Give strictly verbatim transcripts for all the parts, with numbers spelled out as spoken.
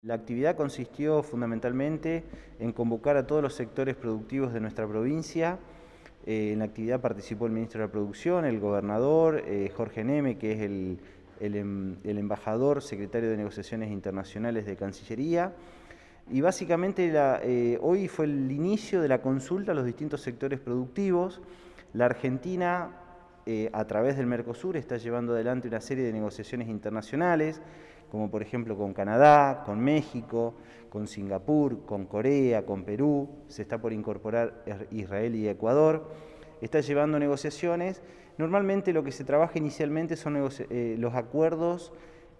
La actividad consistió fundamentalmente en convocar a todos los sectores productivos de nuestra provincia. Eh, en la actividad participó el ministro de la Producción, el gobernador, eh, Jorge Neme, que es el, el, el embajador, secretario de Negociaciones Internacionales de Cancillería. Y básicamente la, eh, hoy fue el inicio de la consulta a los distintos sectores productivos. La Argentina, eh, a través del Mercosur, está llevando adelante una serie de negociaciones internacionales, como por ejemplo con Canadá, con México, con Singapur, con Corea, con Perú, se está por incorporar Israel y Ecuador. Está llevando negociaciones. Normalmente lo que se trabaja inicialmente son eh, los acuerdos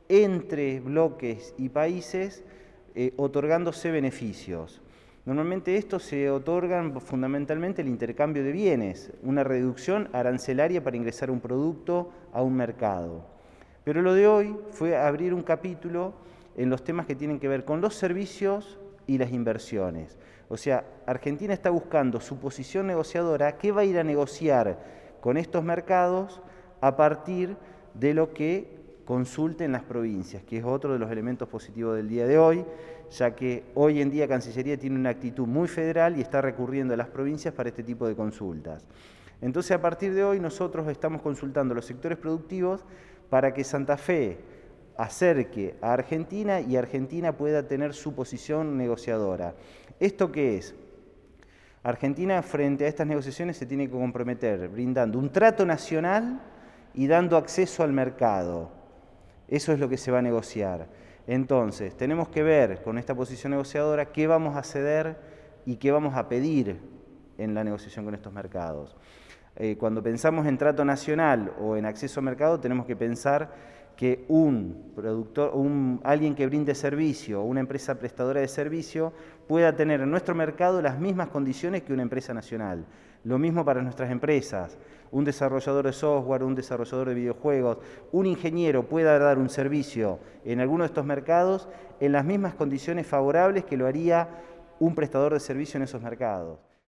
entre bloques y países, eh, otorgándose beneficios. Normalmente estos se otorgan fundamentalmente el intercambio de bienes, una reducción arancelaria para ingresar un producto a un mercado. Pero lo de hoy fue abrir un capítulo en los temas que tienen que ver con los servicios y las inversiones. O sea, Argentina está buscando su posición negociadora, qué va a ir a negociar con estos mercados a partir de lo que consulten las provincias, que es otro de los elementos positivos del día de hoy, ya que hoy en día Cancillería tiene una actitud muy federal y está recurriendo a las provincias para este tipo de consultas. Entonces, a partir de hoy nosotros estamos consultando los sectores productivos para que Santa Fe acerque a Argentina y Argentina pueda tener su posición negociadora. ¿Esto qué es? Argentina, frente a estas negociaciones, se tiene que comprometer brindando un trato nacional y dando acceso al mercado. Eso es lo que se va a negociar. Entonces, tenemos que ver con esta posición negociadora qué vamos a ceder y qué vamos a pedir en la negociación con estos mercados. Eh, cuando pensamos en trato nacional o en acceso al mercado, tenemos que pensar que un productor, un, alguien que brinde servicio o una empresa prestadora de servicio pueda tener en nuestro mercado las mismas condiciones que una empresa nacional. Lo mismo para nuestras empresas. Un desarrollador de software, un desarrollador de videojuegos, un ingeniero pueda dar un servicio en alguno de estos mercados en las mismas condiciones favorables que lo haría un prestador de servicio en esos mercados.